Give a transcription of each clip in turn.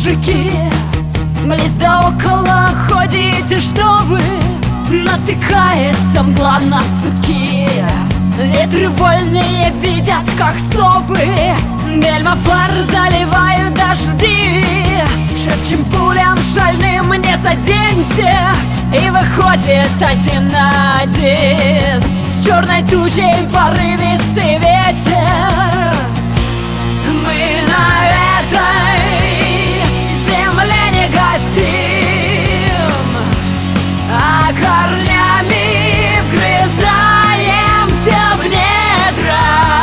мужики, близ да около ходите, что вы? Натыкается мгла на суки, ветры вольные видят, как совы. Бельма фар заливают дожди, шепчем пулям шальным не заденьте. И выходит один на один с черной тучей порывистый ветер. Мы на этой земле не гостим, а корнями вгрызаемся в недра.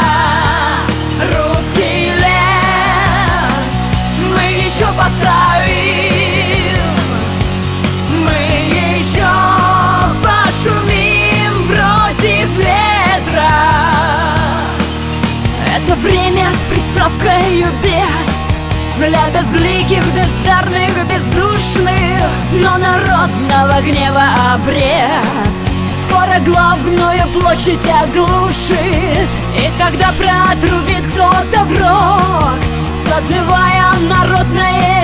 Русский лес мы еще поставим, мы еще пошумим против ветра. Это время с приставкой без, для безликих, бездарных, бездушных, но народного гнева обрез скоро главную площадь оглушит. И когда протрубит кто-то в рог, созывая народное